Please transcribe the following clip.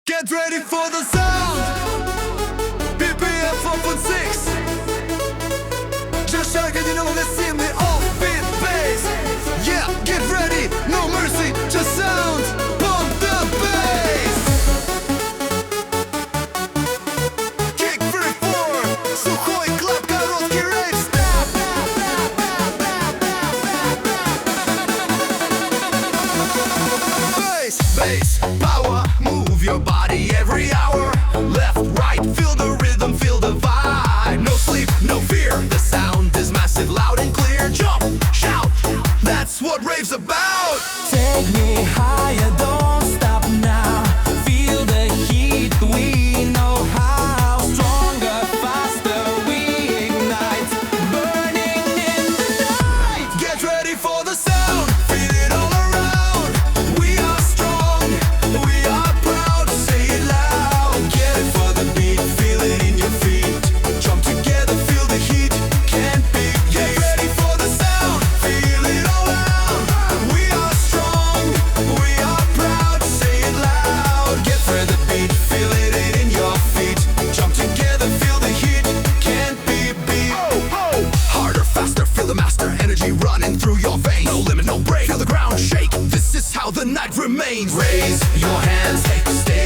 Get ready for the sound. BPM 4.6. Just шагай на агрессивный offbeat bass. Yeah, get ready, no mercy, just sound. Pump the bass. Kick 3-4. Сухой клап, короткий рейв. Stop. Bass, bass, power, move your body every hour. Left, right, feel the rhythm, feel the vibe. No sleep, no fear, the sound is massive, loud and clear. Jump, shout, that's what rave's about. Take me higher, don't stop now. Feel the heat, we know how. Stronger, faster, we ignite. Burning in the night. Get ready for the sound, feel it all around. We are strong, we are proud. Say it loud, get it for the beat, feel it in your feet. Jump together, feel the heat, can't be. Get ready for the sound, feel it all around. We are strong, we are proud. Say it loud, get for the beat, feel it in your feet. Jump together, feel the heat, can't be beat. Harder, faster, feel the master energy running through your veins. No limit, no break, feel the ground shake. This is how the night remains. Raise your hands, take a stand.